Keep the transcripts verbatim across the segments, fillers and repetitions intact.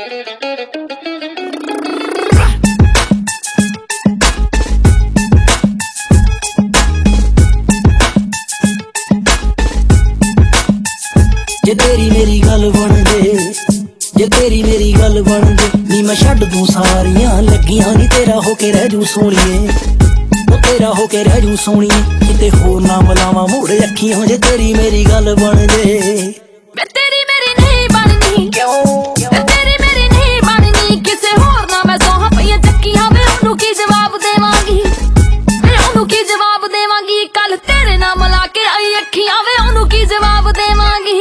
जे तेरी मेरी गल बन जे जे तेरी मेरी गल बन जे नी मैं छड्ड दूं सारियां लगियां नी तेरा होके रह जू सोहणीए ओ तेरा होके रह जू सोहणीए किते होर ना मलावां मुड़ अखियां जे तेरी मेरी गल बन जे मैं तेरी मेरी नहीं बननी क्यों मैं तेरी मेरी नहीं बननी किसे होर ना मैं सोहां पईयां चक्कियां वे ओनू की जवाब देवांगी वे ओनू की जवाब देवांगी कल तेरे नाम ला के आई अखियां वे ओनू की जवाब देवांगी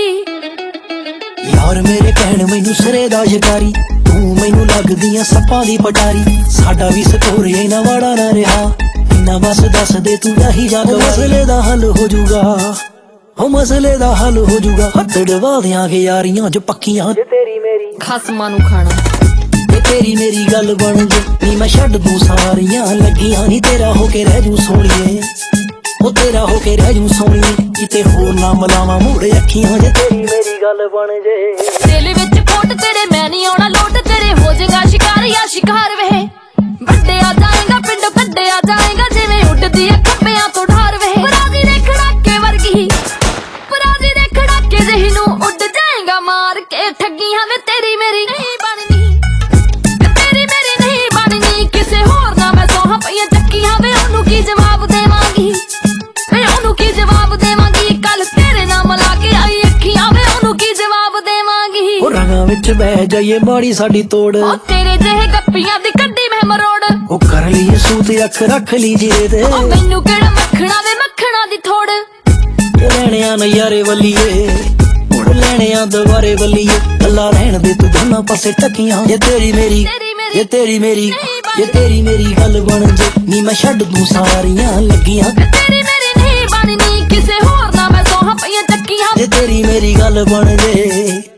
यार मेरे कहण मैनू सिरे दा शिकारी तू मैनू लगदियां सप्पां दी पटारी साडा भी स्कोर इना वाड़ा ना रहा इना बस दस दे तू यही जग मसले दा हल हो जूगा हो मसले दा हल हो जूगा हथ डवा देंगे यारियां जो पक्कियां जे तेरी मेरी खसमां नू खाना जे तेरी मेरी गल बन जे नी मैं छड्ड दूं सारियां लगियां नी तेरा होके रह जू सोहणीए ओ तेरा होके रह जू सोहणीए किते होर ना मलावां मुड़ अखियां जे तेरी मेरी गल बन जे दिल विच खोट तेरे मैं नहीं आउणा लोट तेरे हो जाएगा शिकार या शिकार वे बड्डे आ जाएगा पिंड कड्डे आ जाएगा जिवें उड़दी है खंभियां तो ढार वे पराजी दे खड़ाके वर्गी पराजी दे खड़ाके जही नू उड़ जाएगा मार के ठगियां वे तेरी मेरी नहीं बननी वे तेरी मेरी नहीं बननी किसे होर ना मैं सोहां पईयां चक्कियां वे ओनू की जवाब देवांगी वे ओनू की जवाब देवांगी कल तेरे नाम ला के आई अखियां वे ओनू की जवाब देवांगी ओ रंगां विच बह जाइए माड़ी साडी तोड़ ओ तेरे जेहे गप्पियां दी कड्डी मैं मरोड़ ओ कर लिए सूत अख रख ली जीरे ते ओ मैनू केड़ा मक्खणा वे मक्खणा दी थोड़ ये लैणे आ नज़ारे वल्लीए मुड़ लैणे आ दुबारे वल्लीए अल्लाह रहण दे तू दोनों पासे टकियां ये तेरी मेरी ये तेरी मेरी ये तेरी मेरी गल बन जे नी मैं छड्ड दूं सारियां लगियां तेरी मेरी नहीं बननी किसे होर ना मैं सोहां पईयां चक्कियां ये तेरी मेरी गल बन जे।